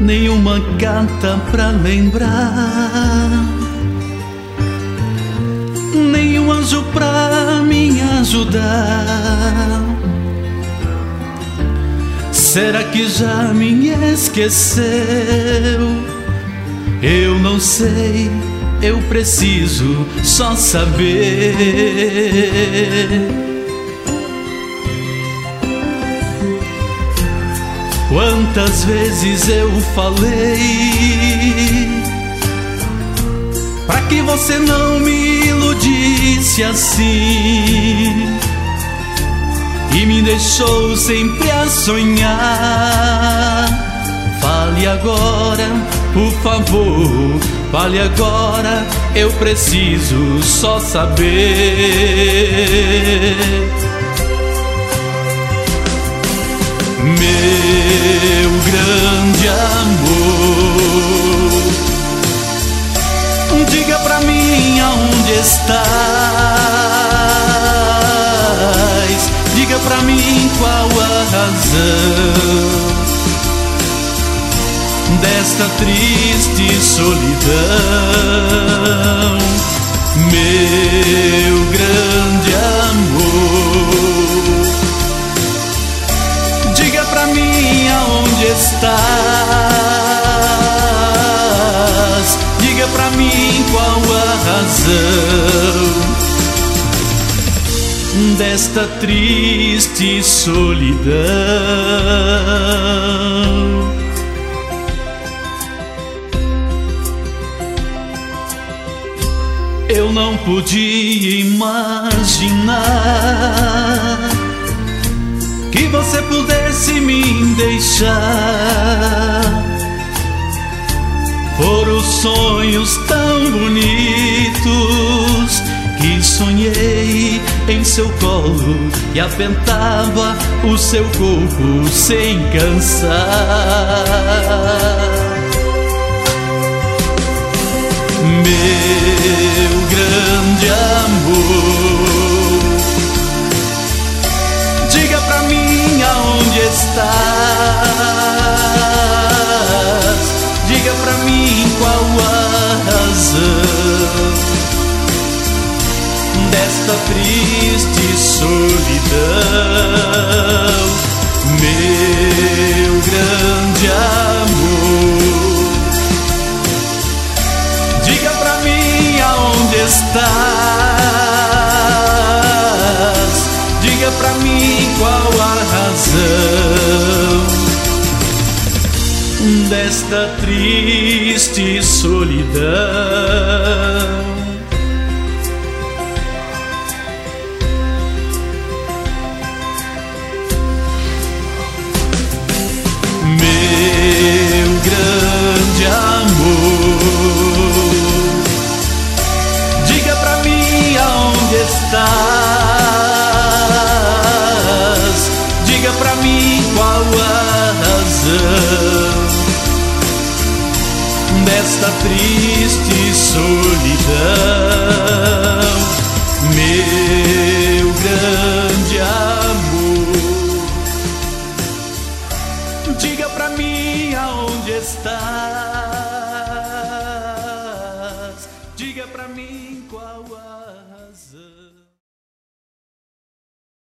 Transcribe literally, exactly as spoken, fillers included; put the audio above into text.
nenhuma carta pra lembrar, nenhum anjo pra me ajudar. Será que já me esqueceu? Eu não sei, eu preciso só saber. Quantas vezes eu falei pra que você não me iludisse assim, e me deixou sempre a sonhar. Fale agora, por favor, fale agora, eu preciso só saber. Meu grande amor, diga pra mim aonde estás, diga pra mim qual a razão desta triste solidão. Meu grande amor, diga pra mim aonde estás, diga pra mim qual a razão desta triste solidão. Eu não podia imaginar que você pudesse me deixar. Foram sonhos tão bonitos que sonhei em seu colo e apentava o seu corpo sem cansar. Meu grande amor, diga pra mim aonde estás, diga pra mim qual a razão desta triste solidão. Meu grande amor, diga pra mim aonde estás, diga pra mim qual a razão desta triste solidão. Meu grande amor, diga pra mim aonde estás, diga pra mim qual a razão desta triste solidão. Meu grande amor, diga pra mim aonde estás, diga pra mim qual a